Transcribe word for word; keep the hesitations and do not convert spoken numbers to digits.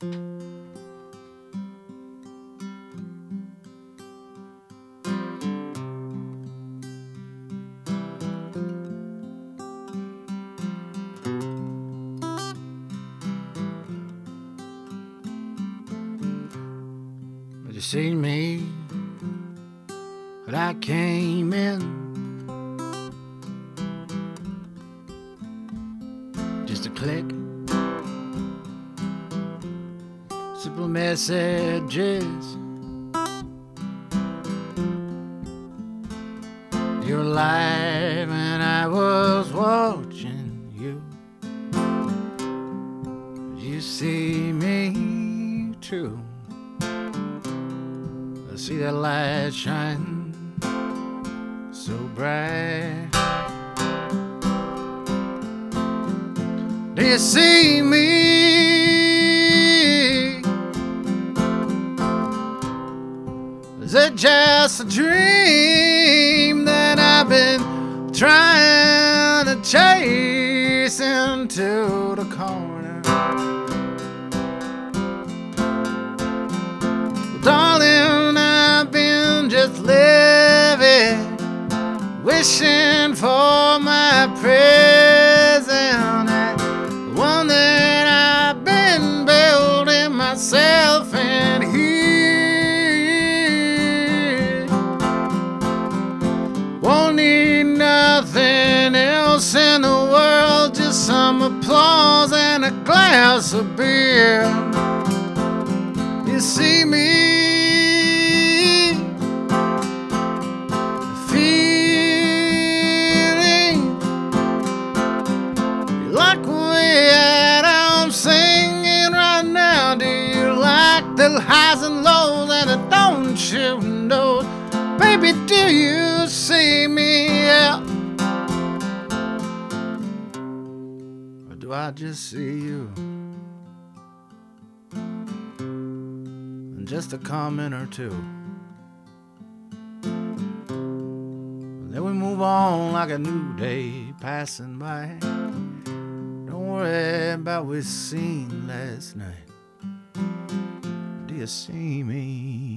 But you seen me, but I came in just a click, simple messages. You're alive and I was watching you. You see me too. I see that light shine so bright. Do you see me? Is it just a dream that I've been trying to chase into the corner? Well, darling, I've been just living, wishing for my present, that one that I've been building myself in here. Won't need nothing else in the world, just some applause and a glass of beer. You see me, feeling like we had. I'm singing right now. Do you like the highs and lows, and the don't you know? Baby, do you see me? Yeah. Or do I just see you? And just a comment or two. And then we move on like a new day passing by. Don't worry about what we seen last night. Do you see me?